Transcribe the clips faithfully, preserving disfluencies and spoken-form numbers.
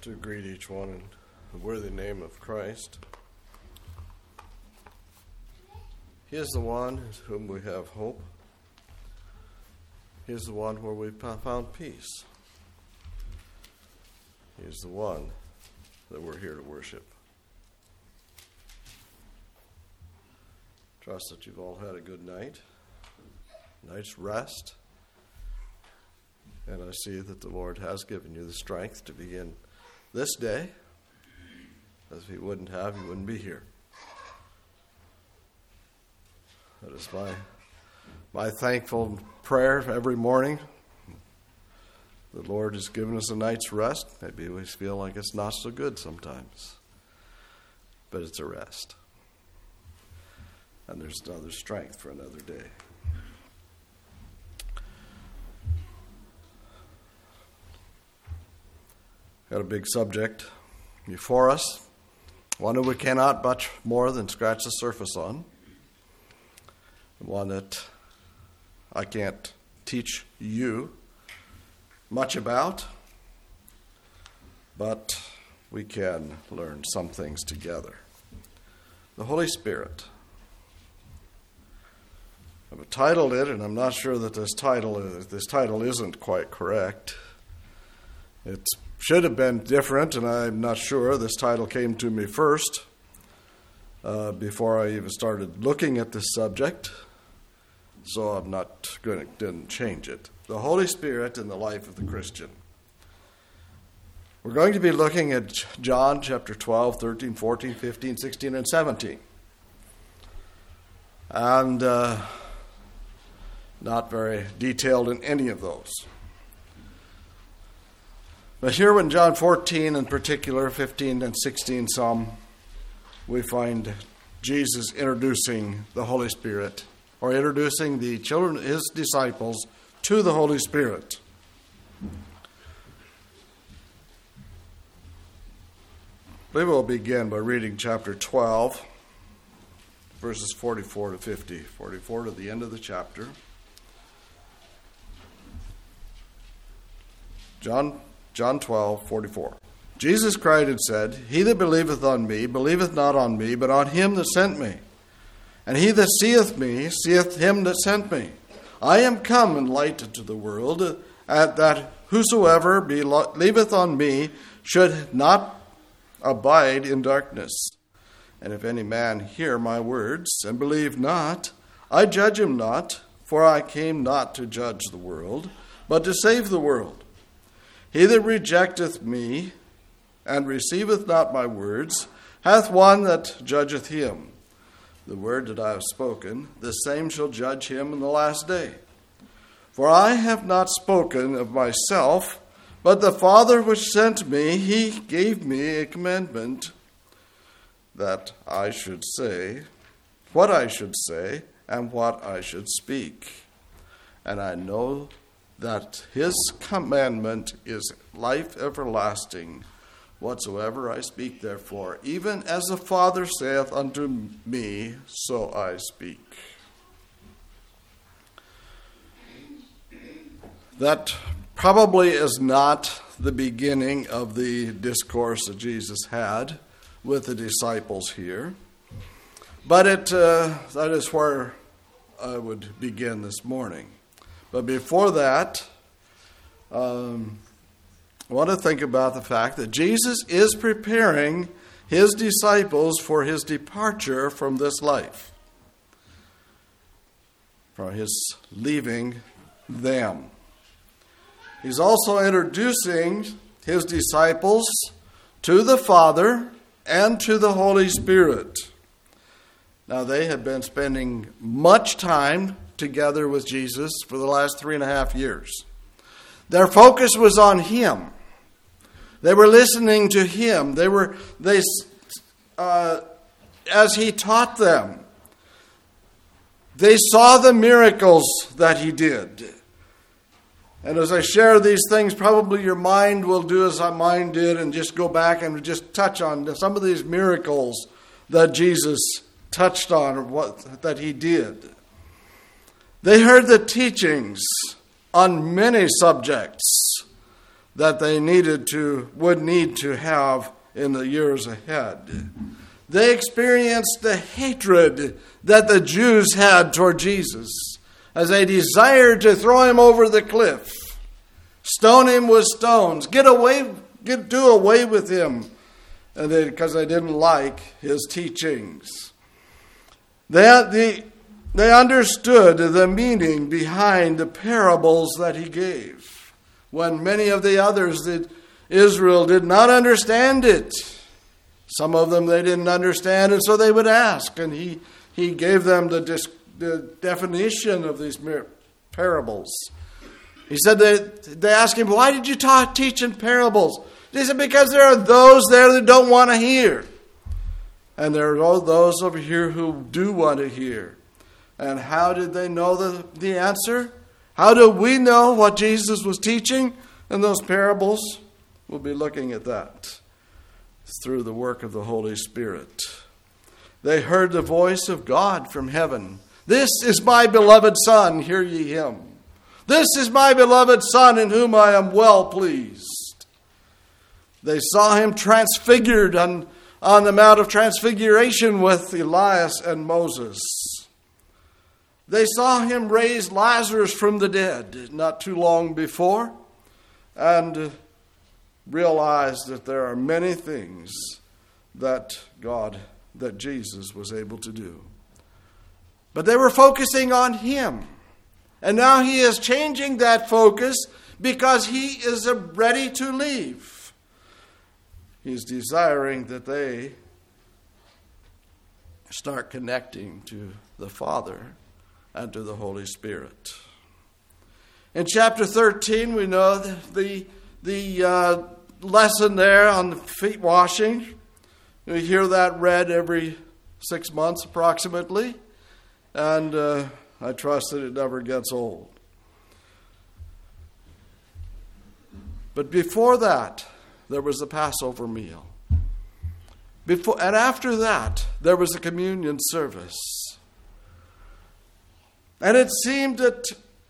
to greet each one in the worthy name of Christ. He is the one in whom we have hope. He is the one where we've found peace. He is the one that we're here to worship. Trust that you've all had a good night, night's rest. And I see that the Lord has given you the strength to begin this day. As if He wouldn't have, you wouldn't be here. That is my, my thankful prayer every morning. The Lord has given us a night's rest. Maybe we feel like it's not so good sometimes. But it's a rest. And there's another strength for another day. Got a big subject before us, one that we cannot much more than scratch the surface on, one that I can't teach you much about, but we can learn some things together. The Holy Spirit. I've titled it, and I'm not sure that this title is, this title isn't quite correct. It should have been different, and I'm not sure. This title came to me first uh, before I even started looking at this subject, so I'm not going to didn't change it. The Holy Spirit in the life of the Christian. We're going to be looking at John chapter twelve, thirteen, fourteen, fifteen, sixteen, and seventeen. And uh, not very detailed in any of those. But here in John fourteen in particular, fifteen and sixteen some, we find Jesus introducing the Holy Spirit, or introducing the children, his disciples, to the Holy Spirit. We will begin by reading chapter twelve, verses forty-four to fifty. forty-four to the end of the chapter. John John twelve, forty-four. Jesus cried and said, He that believeth on me, believeth not on me, but on him that sent me. And he that seeth me, seeth him that sent me. I am come in light into the world, that whosoever believeth on me should not abide in darkness. And if any man hear my words, and believe not, I judge him not, for I came not to judge the world, but to save the world. He that rejecteth me, and receiveth not my words, hath one that judgeth him. The word that I have spoken, the same shall judge him in the last day. For I have not spoken of myself, but the Father which sent me, he gave me a commandment, that I should say what I should say, and what I should speak. And I know that his commandment is life everlasting. Whatsoever I speak, therefore, even as the Father saith unto me, so I speak. That probably is not the beginning of the discourse that Jesus had with the disciples here, but it uh, that is where I would begin this morning. But before that, um, I want to think about the fact that Jesus is preparing his disciples for his departure from this life, for his leaving them. He's also introducing his disciples to the Father and to the Holy Spirit. Now, they had been spending much time together with Jesus for the last three and a half years. Their focus was on him. They were listening to him. They were they uh, as he taught them. They saw the miracles that he did. And as I share these things, probably your mind will do as mine did and just go back and just touch on some of these miracles that Jesus touched on, or what that he did. They heard the teachings on many subjects that they needed to, would need to have in the years ahead. They experienced the hatred that the Jews had toward Jesus as they desired to throw him over the cliff, stone him with stones, get away, get do away with him, and they, because they didn't like his teachings. They, the, they understood the meaning behind the parables that he gave, when many of the others that Israel did not understand it. Some of them they didn't understand, and so they would ask, and he, he gave them the, dis, the definition of these parables. He said they, they asked him, why did you ta- teach in parables? He said, because there are those there that don't want to hear. And there are those over here who do want to hear. And how did they know the, the answer? How do we know what Jesus was teaching in those parables? We'll be looking at that through the work of the Holy Spirit. They heard the voice of God from heaven. This is my beloved Son, hear ye him. This is my beloved Son, in whom I am well pleased. They saw him transfigured on, on the Mount of Transfiguration with Elias and Moses. They saw him raise Lazarus from the dead not too long before, and realized that there are many things that God, that Jesus was able to do. But they were focusing on him. And now he is changing that focus because he is ready to leave. He's desiring that they start connecting to the Father and to the Holy Spirit. In chapter thirteen, we know that the, the uh, lesson there on the feet washing. We hear that read every six months approximately. And uh, I trust that it never gets old. But before that, there was the Passover meal. Before and after that, there was a communion service. And it seemed that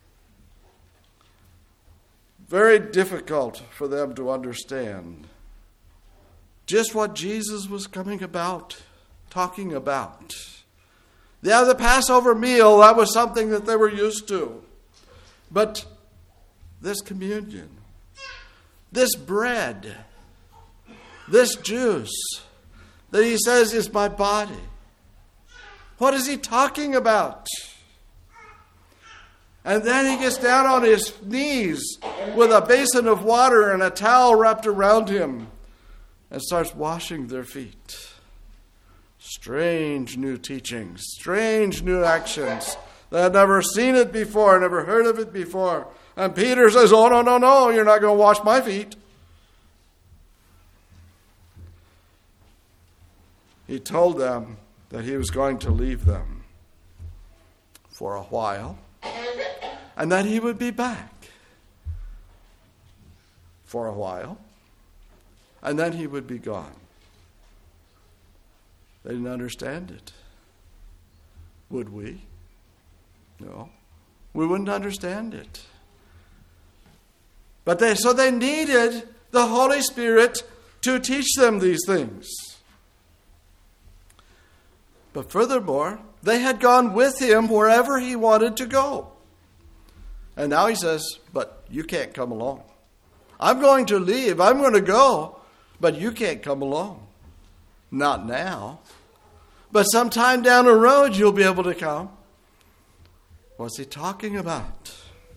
very difficult for them to understand just what Jesus was coming about, talking about. Yeah, the Passover meal, that was something that they were used to. But this communion, this bread, this juice that he says is my body, what is he talking about? And then he gets down on his knees with a basin of water and a towel wrapped around him and starts washing their feet. Strange new teachings, strange new actions. They had never seen it before, never heard of it before. And Peter says, oh, no, no, no, you're not going to wash my feet. He told them that he was going to leave them for a while and that he would be back for a while and then he would be gone. They didn't understand it. Would we? No. We wouldn't understand it. But they, so they needed the Holy Spirit to teach them these things. But furthermore, they had gone with him wherever he wanted to go. And now he says, but you can't come along. I'm going to leave. I'm going to go, but you can't come along. Not now. But sometime down the road, you'll be able to come. What's he talking about?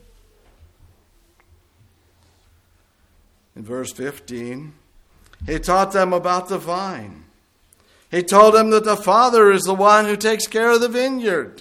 In verse fifteen, he taught them about the vine. He told them that the Father is the one who takes care of the vineyard.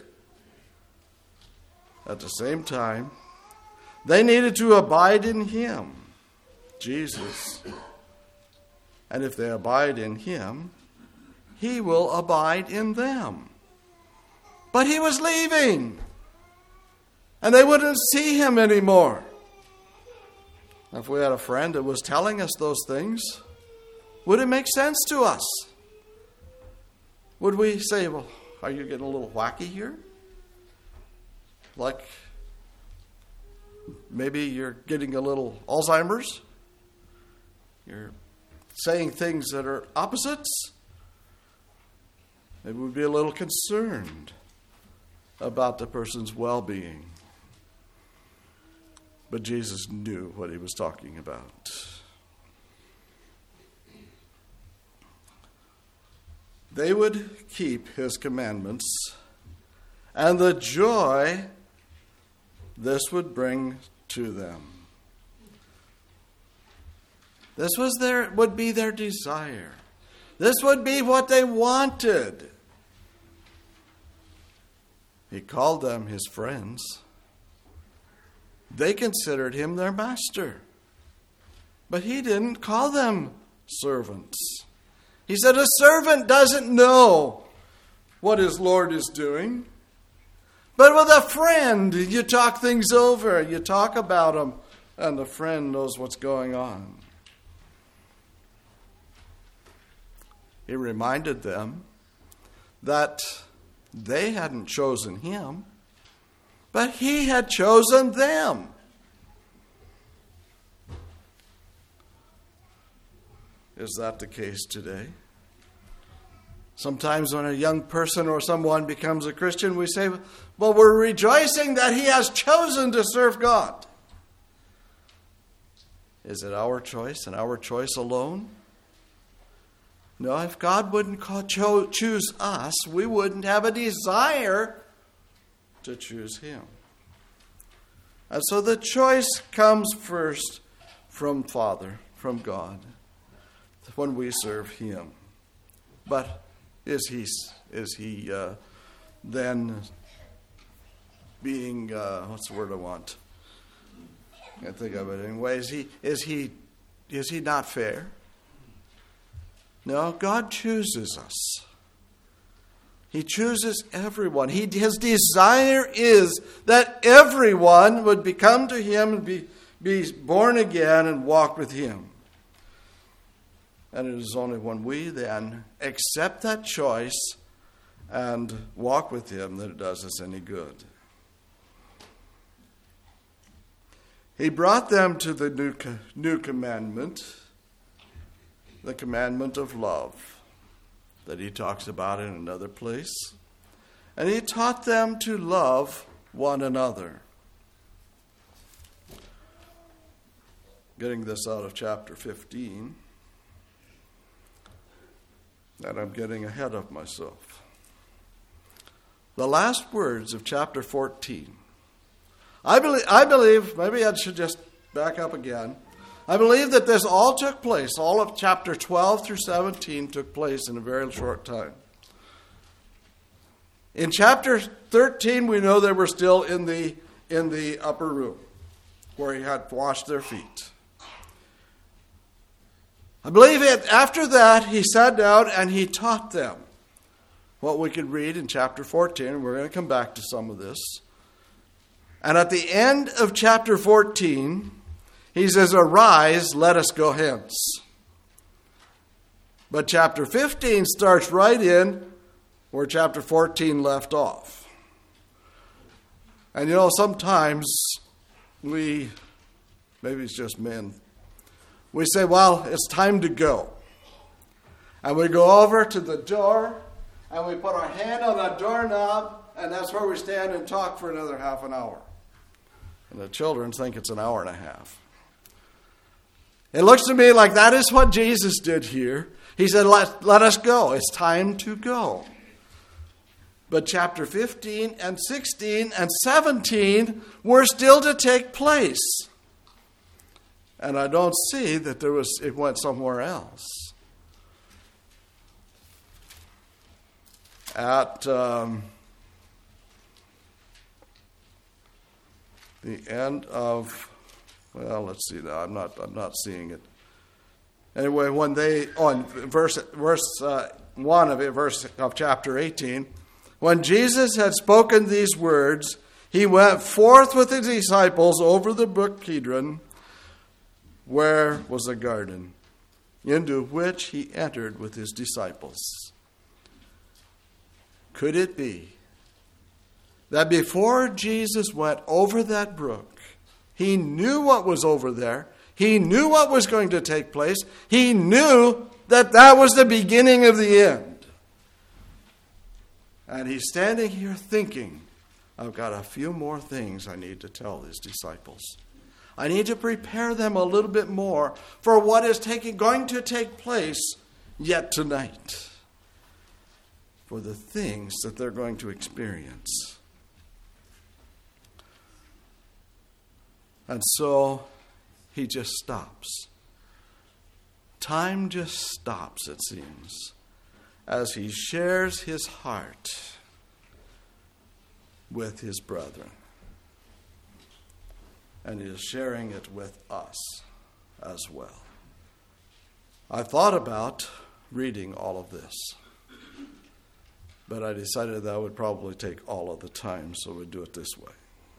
At the same time, they needed to abide in him, Jesus. And if they abide in him, he will abide in them. But he was leaving, and they wouldn't see him anymore. If we had a friend that was telling us those things, would it make sense to us? Would we say, well, are you getting a little wacky here? Like maybe you're getting a little Alzheimer's? you're saying things that are opposites, maybe we'd be a little concerned about the person's well-being. But Jesus knew what he was talking about. They would keep his commandments, and the joy this would bring to them. This was their would be their desire. This would be what they wanted. He called them his friends. They considered him their master. But he didn't call them servants. He said a servant doesn't know what his Lord is doing. But with a friend, you talk things over. You talk about them, and the friend knows what's going on. He reminded them that they hadn't chosen him, but he had chosen them. Is that the case today? Sometimes when a young person or someone becomes a Christian, we say, well, we're rejoicing that he has chosen to serve God. Is it our choice and our choice alone? No, if God wouldn't call, cho- choose us, we wouldn't have a desire to choose him. And so the choice comes first from Father, from God, when we serve him. But is he is he uh, then being uh, what's the word I want? I can't think of it anyway. Is he is he is he not fair? No, God chooses us. He chooses everyone. He, his desire is that everyone would become to him and be, be born again and walk with him. And it is only when we then accept that choice and walk with him that it does us any good. He brought them to the new, new commandment, the commandment of love that he talks about in another place. And he taught them to love one another. Getting this out of chapter fifteen. And I'm getting ahead of myself. The last words of chapter fourteen. I believe, I believe, maybe I should just back up again. I believe that this all took place, all of chapter twelve through seventeen took place in a very short time. In chapter thirteen, we know they were still in the, in the upper room where he had washed their feet. I believe it, after that, he sat down and he taught them what we could read in chapter fourteen. And we're going to come back to some of this. And at the end of chapter fourteen, he says, "Arise, let us go hence." But chapter fifteen starts right in where chapter fourteen left off. And you know, sometimes we, maybe it's just men, we say, well, it's time to go. And we go over to the door, and we put our hand on the doorknob, and that's where we stand and talk for another half an hour. And the children think it's an hour and a half. It looks to me like that is what Jesus did here. He said, let, let us go. It's time to go. But chapter fifteen and sixteen and seventeen were still to take place. And I don't see that there was it went somewhere else. At um, the end of, well, let's see now. I'm not. I'm not seeing it. Anyway, when they on verse verse uh, one of it, verse of chapter eighteen, when Jesus had spoken these words, he went forth with his disciples over the brook Kidron, where was a garden, into which he entered with his disciples. Could it be that before Jesus went over that brook, he knew what was over there? He knew what was going to take place. He knew that that was the beginning of the end. And he's standing here thinking, I've got a few more things I need to tell his disciples. I need to prepare them a little bit more for what is taking, going to take place yet tonight. For the things that they're going to experience. And so he just stops. Time just stops, it seems, as he shares his heart with his brethren. And he is sharing it with us as well. I thought about reading all of this, but I decided that would probably take all of the time, so we'd do it this way.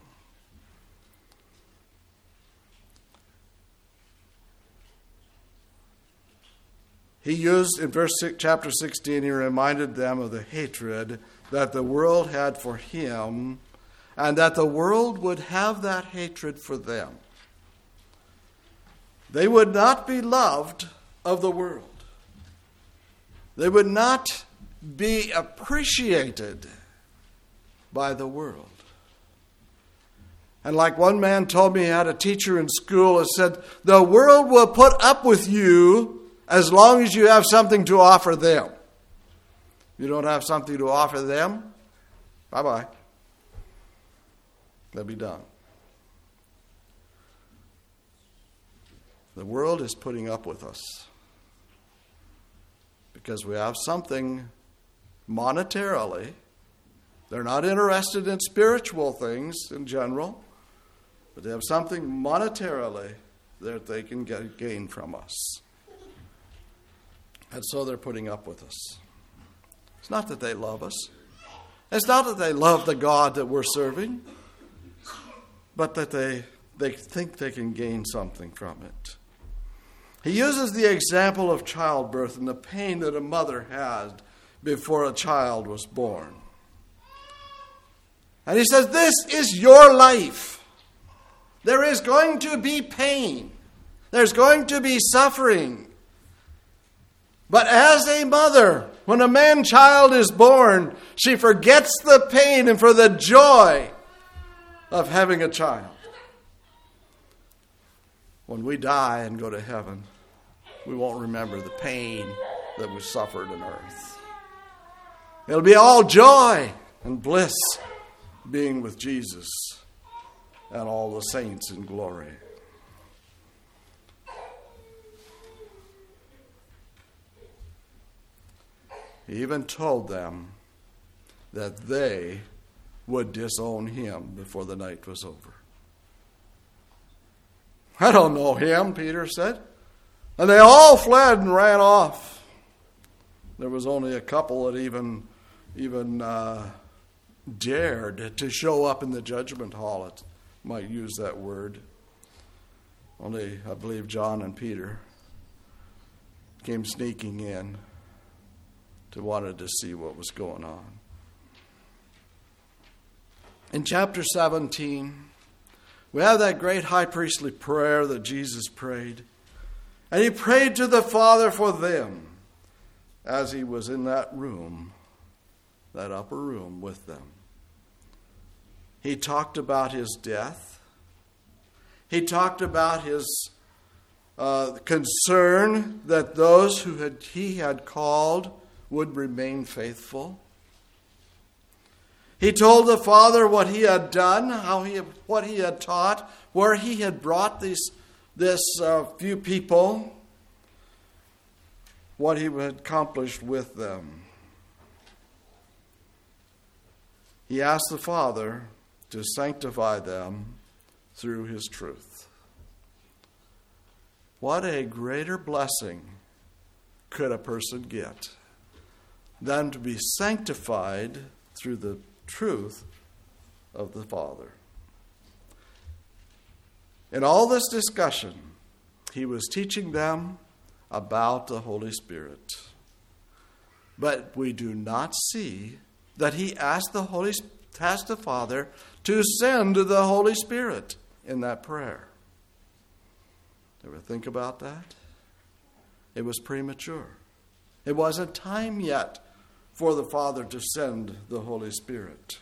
He used, in verse six, chapter sixteen, he reminded them of the hatred that the world had for him, and that the world would have that hatred for them. They would not be loved of the world. They would not be appreciated by the world. And like one man told me, he had a teacher in school who said, the world will put up with you as long as you have something to offer them. You don't have something to offer them, bye-bye. They'll be done. The world is putting up with us because we have something monetarily. They're not interested in spiritual things in general, but they have something monetarily that they can get, gain from us. And so they're putting up with us. It's not that they love us. It's not that they love the God that we're serving, but that they, they think they can gain something from it. He uses the example of childbirth and the pain that a mother had before a child was born. And he says, this is your life. There is going to be pain. There's going to be suffering. But as a mother, when a man-child is born, she forgets the pain and for the joy of having a child. When we die and go to heaven, we won't remember the pain that we suffered on earth. It'll be all joy and bliss being with Jesus and all the saints in glory. He even told them that they would disown him before the night was over. I don't know him, Peter said. And they all fled and ran off. There was only a couple that even, even uh, dared to show up in the judgment hall. It might use that word. Only, I believe, John and Peter came sneaking in to wanted to see what was going on. In chapter seventeen, we have that great high priestly prayer that Jesus prayed. And he prayed to the Father for them as he was in that room, that upper room with them. He talked about his death. He talked about his uh, concern that those who had, he had called would remain faithful. He told the Father what he had done, how he, what he had taught, where he had brought these, this uh, few people, what he had accomplished with them. He asked the Father to sanctify them through his truth. What a greater blessing could a person get than to be sanctified through the truth of the Father. In all this discussion, he was teaching them about the Holy Spirit. But we do not see that he asked the Holy asked the Father to send the Holy Spirit in that prayer. Ever think about that? It was premature. It wasn't time yet for the Father to send the Holy Spirit.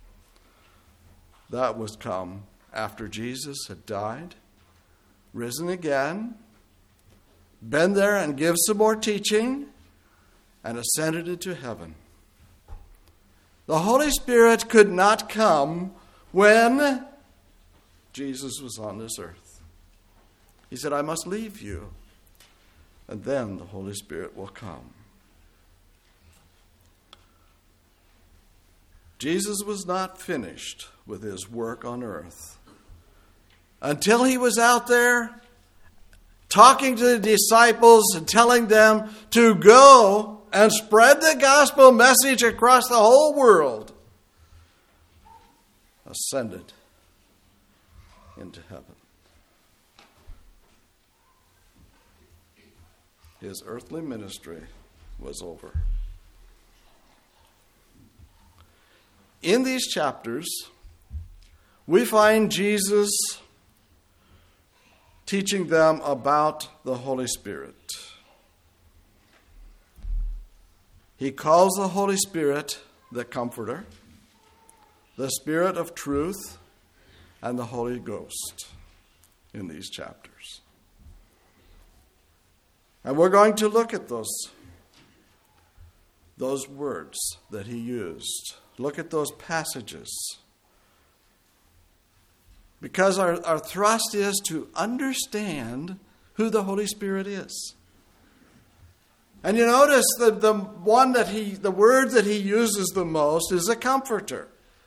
That was come after Jesus had died, risen again, been there and give some more teaching, and ascended into heaven. The Holy Spirit could not come when Jesus was on this earth. He said, I must leave you, and then the Holy Spirit will come. Jesus was not finished with his work on earth until he was out there talking to the disciples and telling them to go and spread the gospel message across the whole world. Ascended into heaven. His earthly ministry was over. In these chapters, we find Jesus teaching them about the Holy Spirit. He calls the Holy Spirit the Comforter, the Spirit of Truth, and the Holy Ghost in these chapters. And we're going to look at those, those words that he used. Look at those passages. Because our, our thrust is to understand who the Holy Spirit is. And you notice that the one that he, the word that he uses the most is a comforter.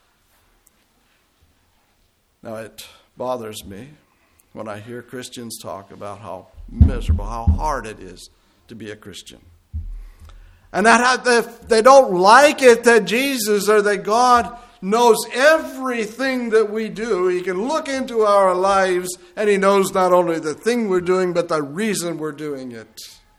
Now it bothers me when I hear Christians talk about how miserable, how hard it is to be a Christian. And that if they don't like it that Jesus or that God knows everything that we do. He can look into our lives and he knows not only the thing we're doing, but the reason we're doing it.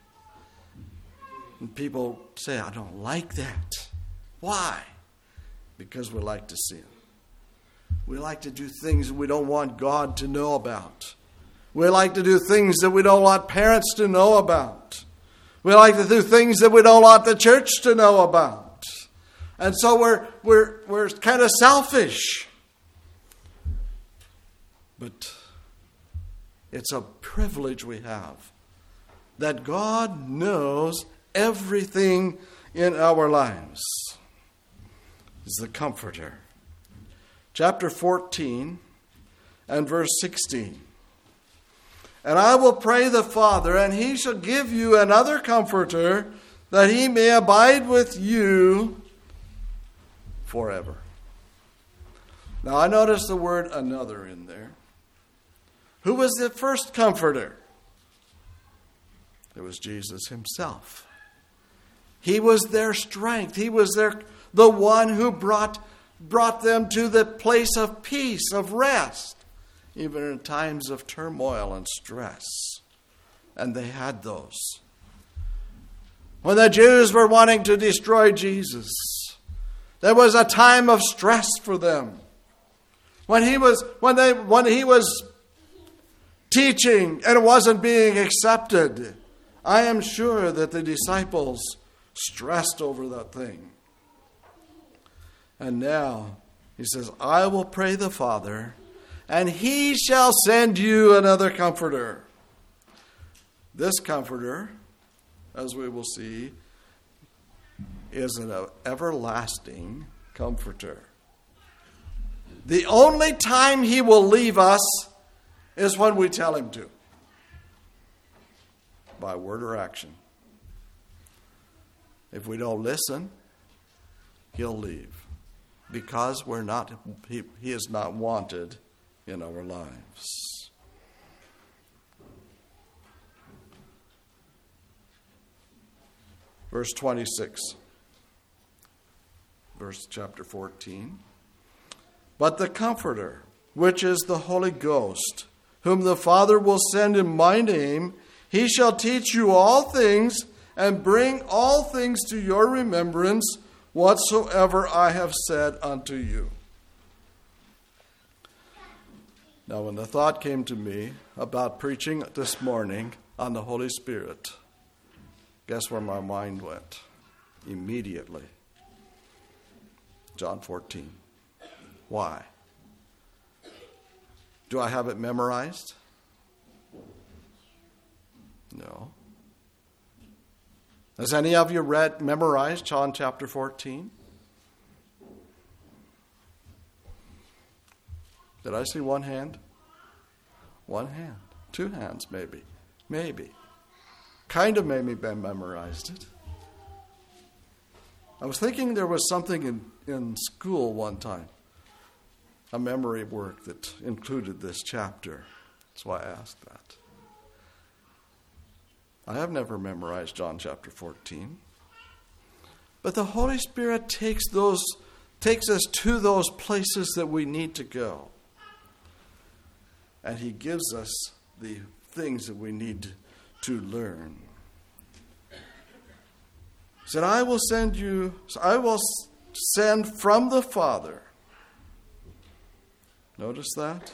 And people say, I don't like that. Why? Because we like to sin. We like to do things we don't want God to know about. We like to do things that we don't want parents to know about. We like to do things that we don't want the church to know about. And so we're we're we're kind of selfish. But it's a privilege we have that God knows everything in our lives. He's the Comforter. Chapter fourteen and verse sixteen. And I will pray the Father, and he shall give you another Comforter, that he may abide with you forever. Now I notice the word another in there. Who was the first Comforter? It was Jesus himself. He was their strength. He was their the one who brought, brought them to the place of peace, of rest, even in times of turmoil and stress. And they had those. When the Jews were wanting to destroy Jesus, there was a time of stress for them. When he was when they when he was teaching and it wasn't being accepted, I am sure that the disciples stressed over that thing. And now he says, I will pray the Father, and he shall send you another Comforter. This Comforter, as we will see, is an everlasting Comforter. The only time he will leave us is when we tell him to, by word or action. If we don't listen, he'll leave, because we're not. He, he is not wanted in our lives. Verse twenty-six. Verse chapter fourteen. But the Comforter, which is the Holy Ghost, whom the Father will send in my name, he shall teach you all things and bring all things to your remembrance whatsoever I have said unto you. Now, when the thought came to me about preaching this morning on the Holy Spirit, guess where my mind went? Immediately. John fourteen. Why? Do I have it memorized? No. Has any of you read, memorized John chapter fourteen? Did I see one hand? One hand. Two hands, maybe. Maybe. Kind of made me memorized it. I was thinking there was something in, in school one time, a memory work that included this chapter. That's why I asked that. I have never memorized John chapter fourteen. But the Holy Spirit takes those, takes us to those places that we need to go. And he gives us the things that we need to learn. He said, I will send you, I will send from the Father. Notice that?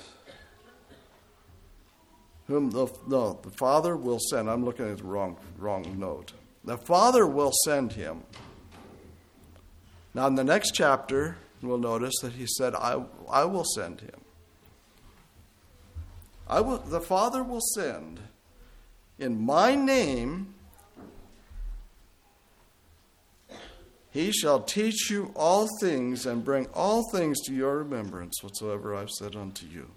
Whom the, no, the Father will send. I'm looking at the wrong, wrong note. The Father will send him. Now in the next chapter, we'll notice that he said, I, I will send him. I will, the Father will send in my name. He shall teach you all things and bring all things to your remembrance whatsoever I've said unto you.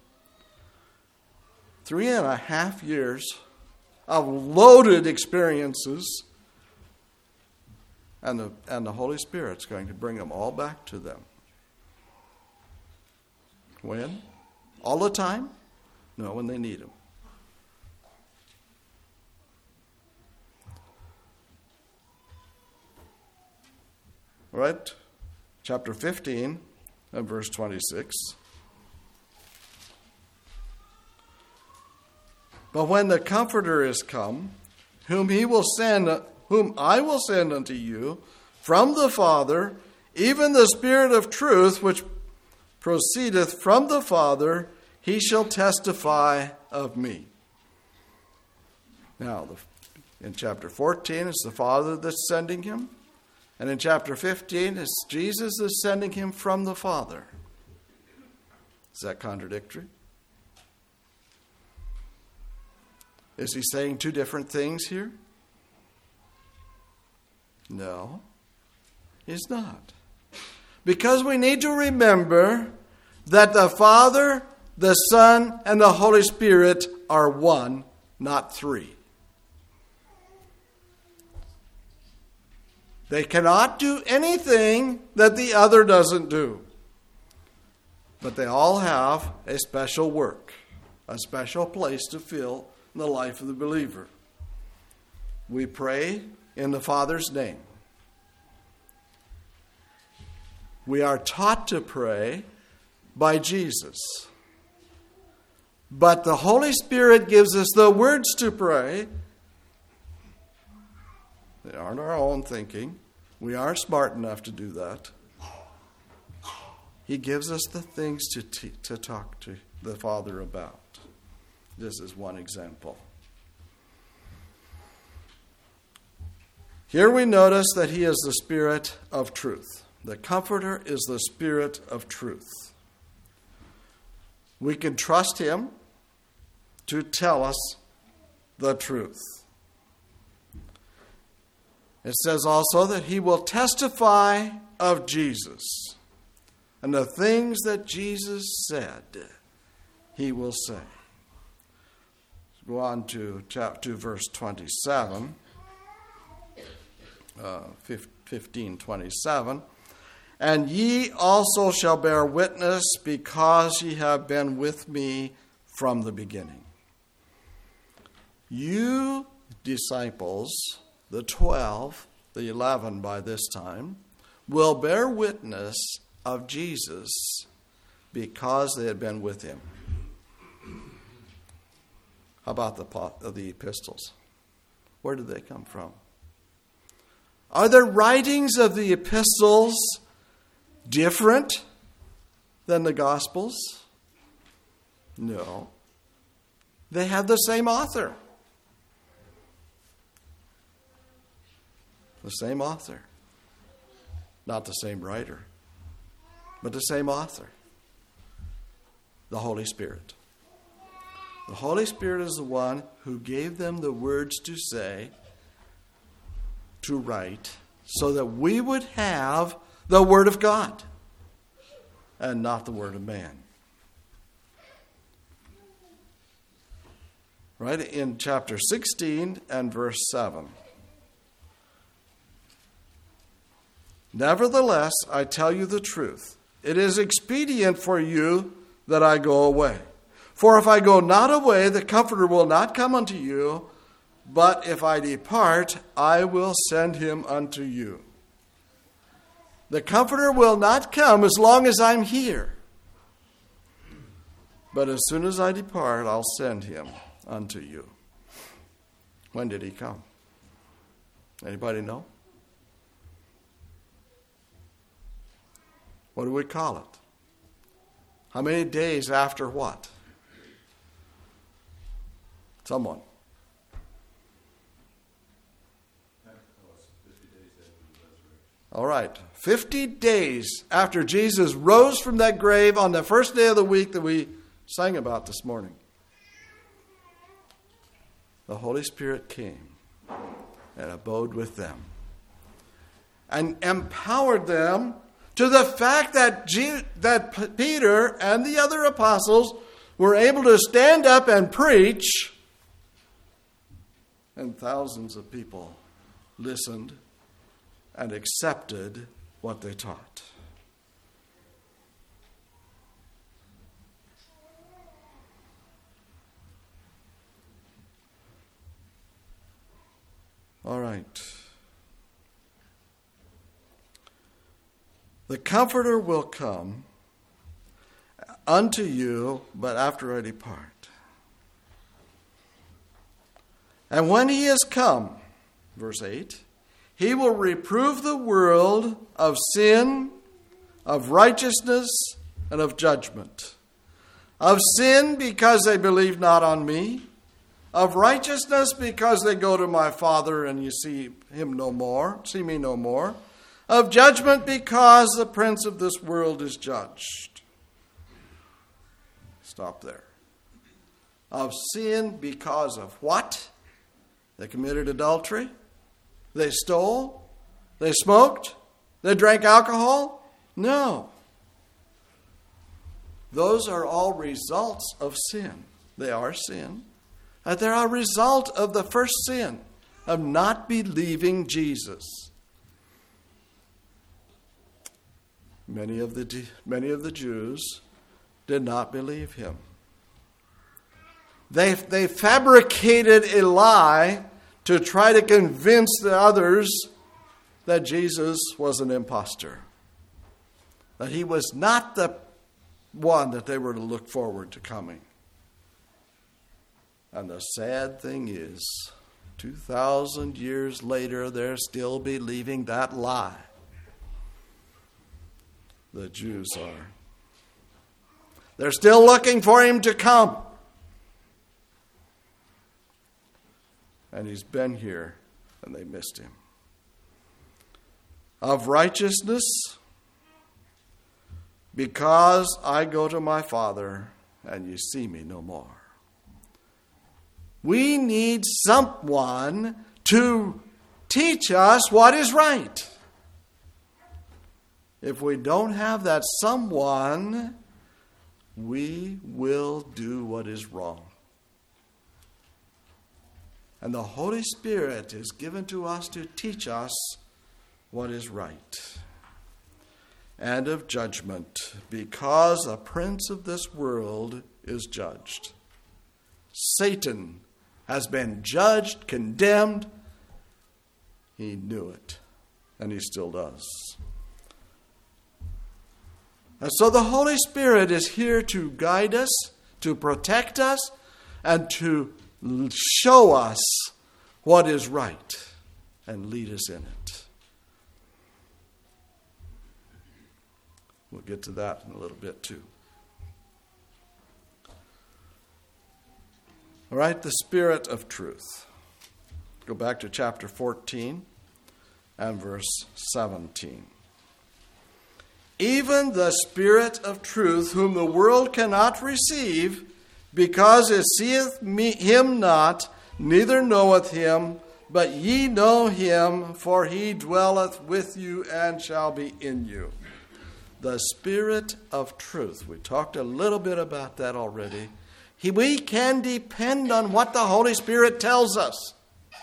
Three and a half years of loaded experiences, and the, and the Holy Spirit's going to bring them all back to them. When? All the time? No, when they need him. All right, chapter fifteen and verse twenty-six. But when the Comforter is come, whom he will send, whom I will send unto you from the Father, even the Spirit of truth, which proceedeth from the Father, he shall testify of me. Now, in chapter fourteen, it's the Father that's sending him. And in chapter fifteen, it's Jesus that's sending him from the Father. Is that contradictory? Is he saying two different things here? No, he's not. Because we need to remember that the Father, the Son, and the Holy Spirit are one, not three. They cannot do anything that the other doesn't do. But they all have a special work, a special place to fill in the life of the believer. We pray in the Father's name. We are taught to pray by Jesus. But the Holy Spirit gives us the words to pray. They aren't our own thinking. We aren't smart enough to do that. He gives us the things to, t- to talk to the Father about. This is one example. Here we notice that he is the Spirit of truth. The Comforter is the Spirit of truth. We can trust him to tell us the truth. It says also that he will testify of Jesus. And the things that Jesus said, he will say. Let's go on to chapter two, verse twenty-seven. Uh, fifteen twenty-seven. And ye also shall bear witness, because ye have been with me from the beginning. You disciples, the twelve, the eleven by this time, will bear witness of Jesus because they had been with him. How about the, the epistles? Where did they come from? Are the writings of the epistles different than the Gospels? No. They have the same author. The same author. Not the same writer, but the same author. The Holy Spirit. The Holy Spirit is the one who gave them the words to say, to write, so that we would have the Word of God and not the word of man. Right in chapter sixteen and verse seven. Nevertheless, I tell you the truth. It is expedient for you that I go away. For if I go not away, the Comforter will not come unto you. But if I depart, I will send him unto you. The Comforter will not come as long as I'm here. But as soon as I depart, I'll send him unto you. When did he come? Anybody know? What do we call it? How many days after what? Someone. All right. Fifty days after Jesus rose from that grave on the first day of the week that we sang about this morning, the Holy Spirit came and abode with them and empowered them to the fact that G- that Peter and the other apostles were able to stand up and preach, and thousands of people listened and accepted what they taught. All right. The Comforter will come unto you, but after I depart. And when he has come, verse eight, he will reprove the world of sin, of righteousness, and of judgment. Of sin, because they believe not on me. Of righteousness, because they go to my Father and you see him no more, see me no more. Of judgment, because the prince of this world is judged. Stop there. Of sin, because of what? They committed adultery. They stole. They smoked. They drank alcohol. No. Those are all results of sin. They are sin. And they're a result of the first sin, of not believing Jesus. Many of the many of the Jews did not believe him. They, they fabricated a lie to try to convince the others that Jesus was an imposter, that he was not the one that they were to look forward to coming. And the sad thing is, two thousand years later, they're still believing that lie. The Jews are. They're still looking for him to come. And he's been here, and they missed him. Of righteousness, because I go to my Father, and you see me no more. We need someone to teach us what is right. If we don't have that someone, we will do what is wrong. And the Holy Spirit is given to us to teach us what is right. And of judgment, because the prince of this world is judged. Satan has been judged, condemned. He knew it, and he still does. And so the Holy Spirit is here to guide us, to protect us, and to show us what is right and lead us in it. We'll get to that in a little bit too. All right, the Spirit of truth. Go back to chapter fourteen and verse seventeen. Even the Spirit of truth, whom the world cannot receive, because it seeth me, him not, neither knoweth him, but ye know him, for he dwelleth with you and shall be in you. The Spirit of truth. We talked a little bit about that already. He, we can depend on what the Holy Spirit tells us.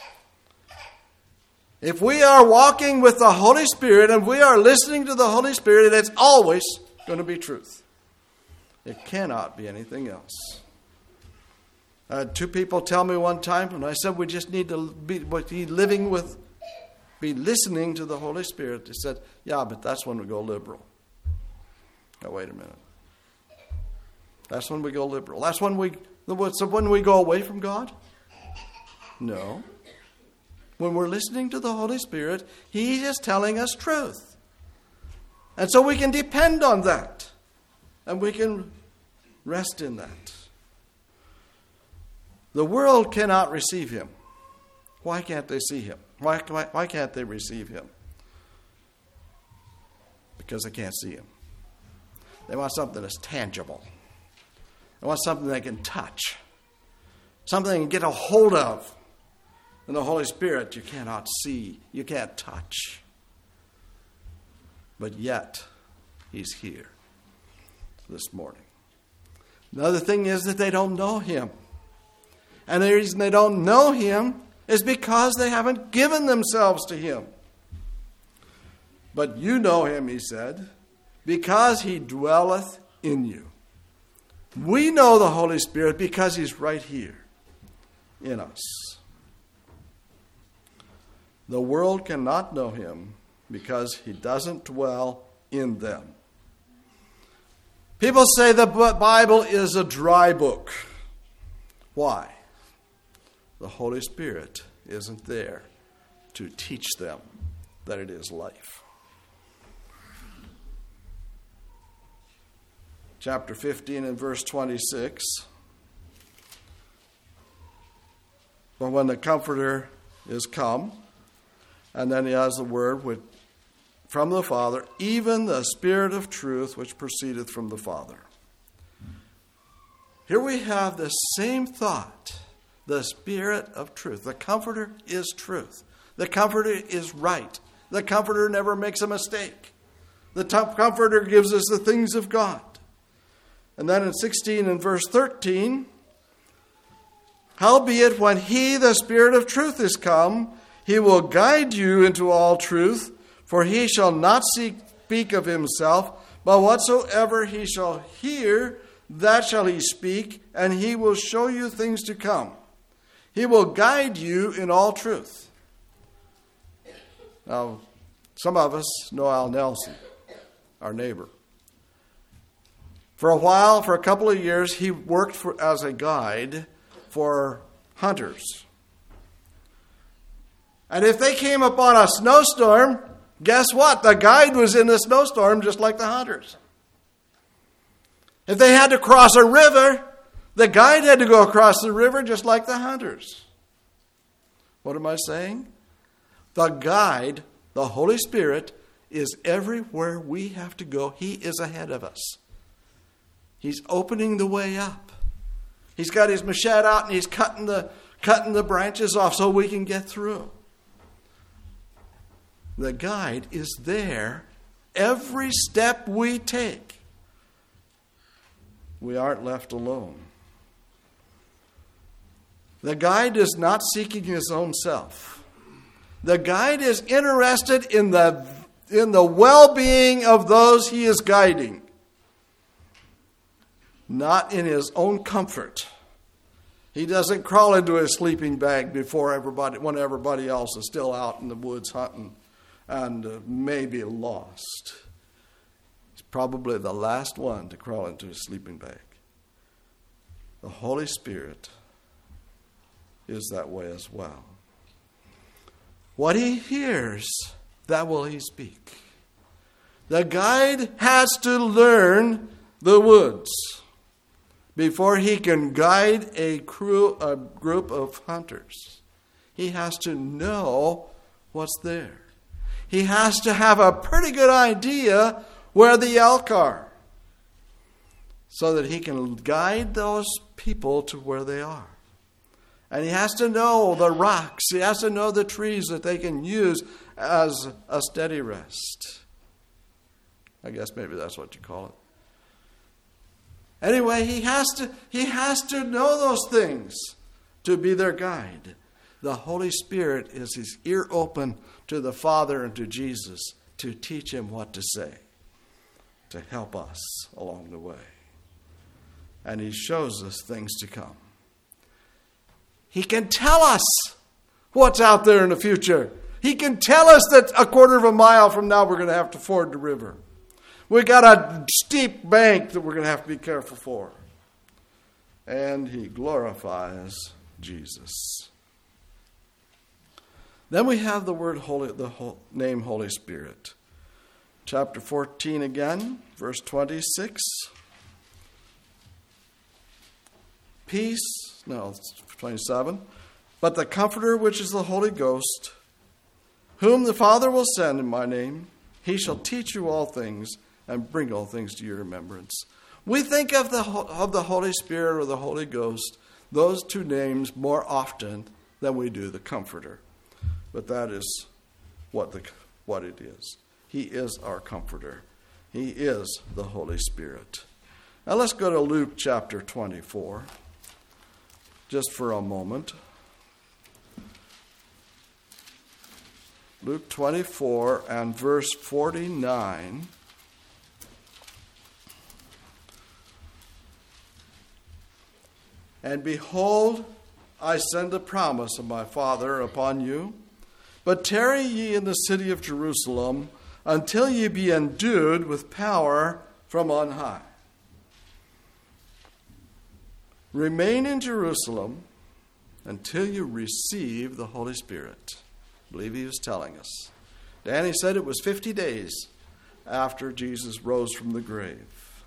If we are walking with the Holy Spirit and we are listening to the Holy Spirit, it's always going to be truth. It cannot be anything else. I had two people tell me one time, when I said we just need to be, be living with, be listening to the Holy Spirit. They said, yeah, but that's when we go liberal. Now, wait a minute. That's when we go liberal. That's when we, so when we go away from God? No. When we're listening to the Holy Spirit, He is telling us truth. And so we can depend on that. And we can rest in that. The world cannot receive Him. Why can't they see Him? Why, why, why can't they receive Him? Because they can't see Him. They want something that's tangible. They want something they can touch. Something they can get a hold of. And the Holy Spirit you cannot see, you can't touch. But yet, He's here this morning. Another thing is that they don't know Him. And the reason they don't know Him is because they haven't given themselves to Him. But you know Him, He said, because He dwelleth in you. We know the Holy Spirit because He's right here in us. The world cannot know Him because He doesn't dwell in them. People say the Bible is a dry book. Why? The Holy Spirit isn't there to teach them that it is life. Chapter fifteen and verse twenty-six. But when the Comforter is come, and then he has the word with, from the Father, even the Spirit of truth which proceedeth from the Father. Here we have the same thought. The Spirit of truth. The Comforter is truth. The Comforter is right. The Comforter never makes a mistake. The Comforter gives us the things of God. And then in sixteen and verse thirteen, howbeit when He, the Spirit of truth, is come, He will guide you into all truth, for He shall not speak of Himself, but whatsoever He shall hear, that shall He speak, and He will show you things to come. He will guide you in all truth. Now, some of us know Al Nelson, our neighbor. For a while, for a couple of years, he worked for, as a guide for hunters. And if they came upon a snowstorm, guess what? The guide was in the snowstorm just like the hunters. If they had to cross a river, the guide had to go across the river just like the hunters. What am I saying? The guide, the Holy Spirit, is everywhere we have to go. He is ahead of us. He's opening the way up. He's got his machete out and he's cutting the, cutting the branches off so we can get through. The guide is there every step we take. We aren't left alone. The guide is not seeking his own self. The guide is interested in the, in the well-being of those he is guiding, not in his own comfort. He doesn't crawl into his sleeping bag before everybody, when everybody else is still out in the woods hunting and uh, maybe lost. He's probably the last one to crawl into his sleeping bag. The Holy Spirit is that way as well. What he hears, that will he speak. The guide has to learn the woods. before he can guide a crew, a group of hunters. He has to know what's there. He has to have a pretty good idea where the elk are, so that he can guide those people to where they are. And he has to know the rocks. He has to know the trees that they can use as a steady rest. I guess maybe that's what you call it. Anyway, he has to, he has to know those things to be their guide. The Holy Spirit is his ear open to the Father and to Jesus to teach him what to say, to help us along the way. And he shows us things to come. He can tell us what's out there in the future. He can tell us that a quarter of a mile from now we're going to have to ford the river. We got a steep bank that we're going to have to be careful for. And he glorifies Jesus. Then we have the word holy, the whole name Holy Spirit. Chapter fourteen again, verse twenty-six. Peace, no, it's twenty-seven. But the Comforter, which is the Holy Ghost, whom the Father will send in my name, he shall teach you all things and bring all things to your remembrance. We think of the of the Holy Spirit or the Holy Ghost, those two names, more often than we do the Comforter. But that is what the what it is. He is our Comforter. He is the Holy Spirit. Now let's go to Luke chapter twenty-four, just for a moment. Luke twenty-four and verse forty-nine. And behold, I send a promise of my Father upon you, but tarry ye in the city of Jerusalem until ye be endued with power from on high. Remain in Jerusalem until you receive the Holy Spirit. I believe he was telling us. Danny said it was fifty days after Jesus rose from the grave.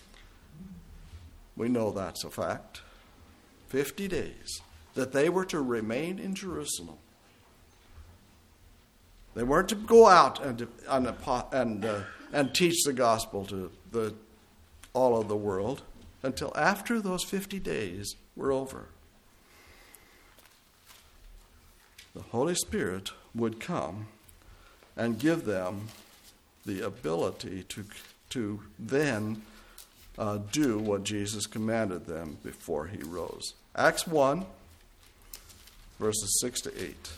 We know that's a fact. fifty days that they were to remain in Jerusalem. They weren't to go out and and and, uh, and teach the gospel to the all of the world until after those fifty days were over. The Holy Spirit would come and give them the ability to to then uh, do what Jesus commanded them before he rose. Acts one, verses six to eight.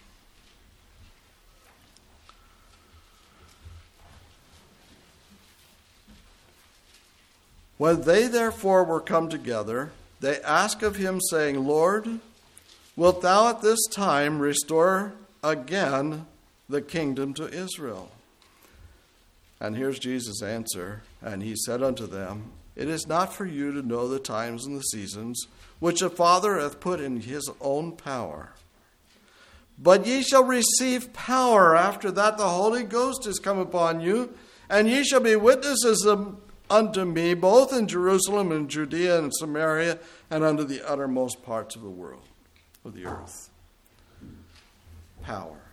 When they therefore were come together, they asked of him, saying, Lord, wilt thou at this time restore again the kingdom to Israel? And here's Jesus' answer. And he said unto them, It is not for you to know the times and the seasons, which the Father hath put in his own power. But ye shall receive power after that the Holy Ghost is come upon you, and ye shall be witnesses of unto me, both in Jerusalem and Judea and Samaria, and unto the uttermost parts of the world, of the earth. Power.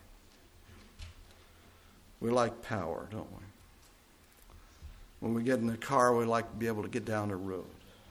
We like power, don't we? When we get in the car, we like to be able to get down the road.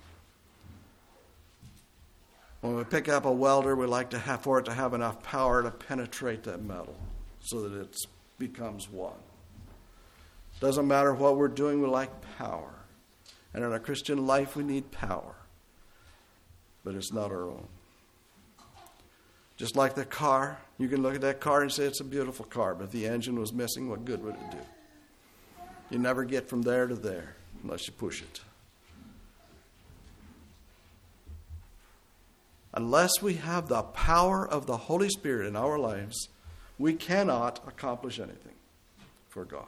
When we pick up a welder, we like to have for it to have enough power to penetrate that metal so that it becomes one. Doesn't matter what we're doing, we like power. And in our Christian life, we need power. But it's not our own. Just like the car, you can look at that car and say it's a beautiful car, but if the engine was missing, what good would it do? You never get from there to there unless you push it. Unless we have the power of the Holy Spirit in our lives, we cannot accomplish anything for God.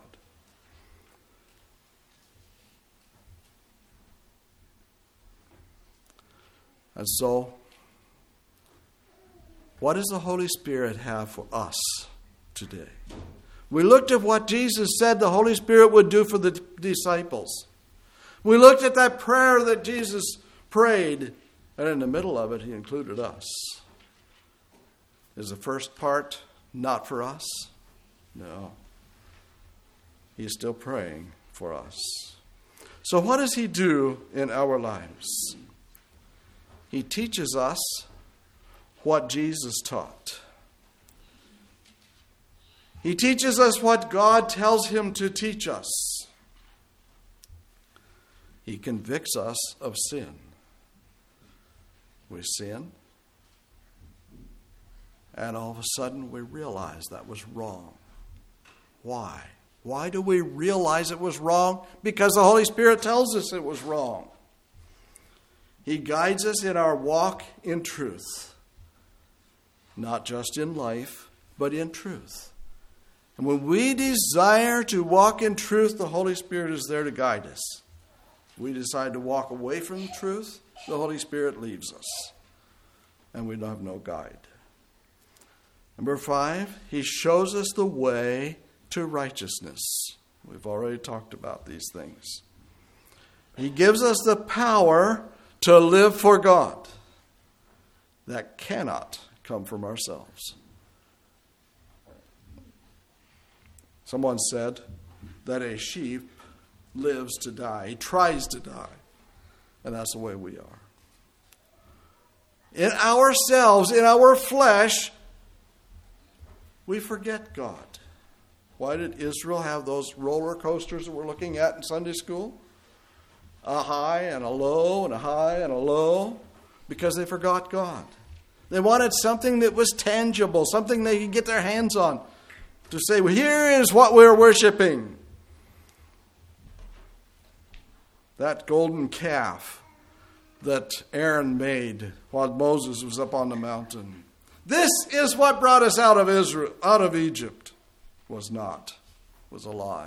And so, what does the Holy Spirit have for us today? We looked at what Jesus said the Holy Spirit would do for the disciples. We looked at that prayer that Jesus prayed, and in the middle of it, he included us. Is the first part not for us? No. He's still praying for us. So what does he do in our lives? He teaches us what Jesus taught. He teaches us what God tells him to teach us. He convicts us of sin. We sin, and all of a sudden we realize that was wrong. Why? Why do we realize it was wrong? Because the Holy Spirit tells us it was wrong. He guides us in our walk in truth. Not just in life, but in truth. And when we desire to walk in truth, the Holy Spirit is there to guide us. If we decide to walk away from the truth, the Holy Spirit leaves us. And we have no guide. Number five, he shows us the way to righteousness. We've already talked about these things. He gives us the power to live for God. That cannot come from ourselves. Someone said that a sheep lives to die. He tries to die. And that's the way we are. In ourselves, in our flesh, we forget God. Why did Israel have those roller coasters that we're looking at in Sunday school? A high and a low and a high and a low. Because they forgot God. They wanted something that was tangible, something they could get their hands on. To say, well, here is what we're worshiping. That golden calf that Aaron made while Moses was up on the mountain. This is what brought us out of Israel, out of Egypt. Was not. Was a lie.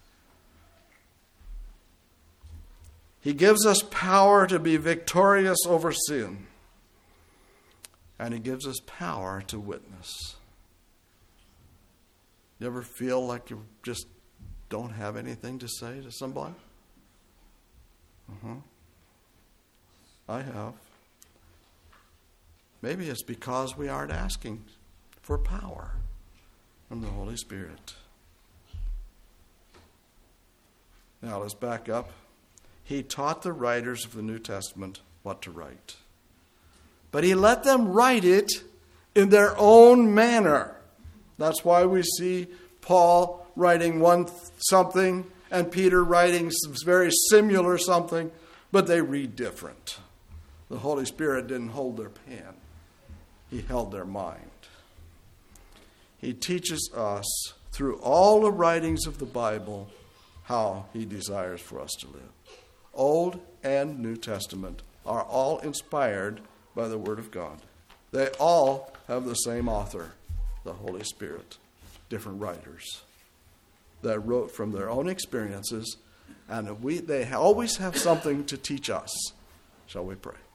He gives us power to be victorious over sin. And he gives us power to witness. You ever feel like you just don't have anything to say to somebody? Uh-huh. I have. Maybe it's because we aren't asking for power from the Holy Spirit. Now let's back up. He taught the writers of the New Testament what to write. But he let them write it in their own manner. That's why we see Paul writing one something and Peter writing very similar something, but they read different. The Holy Spirit didn't hold their pen. He held their mind. He teaches us through all the writings of the Bible how he desires for us to live. Old and New Testament are all inspired by the Word of God. They all have the same author, the Holy Spirit, different writers that wrote from their own experiences, and we they always have something to teach us. Shall we pray?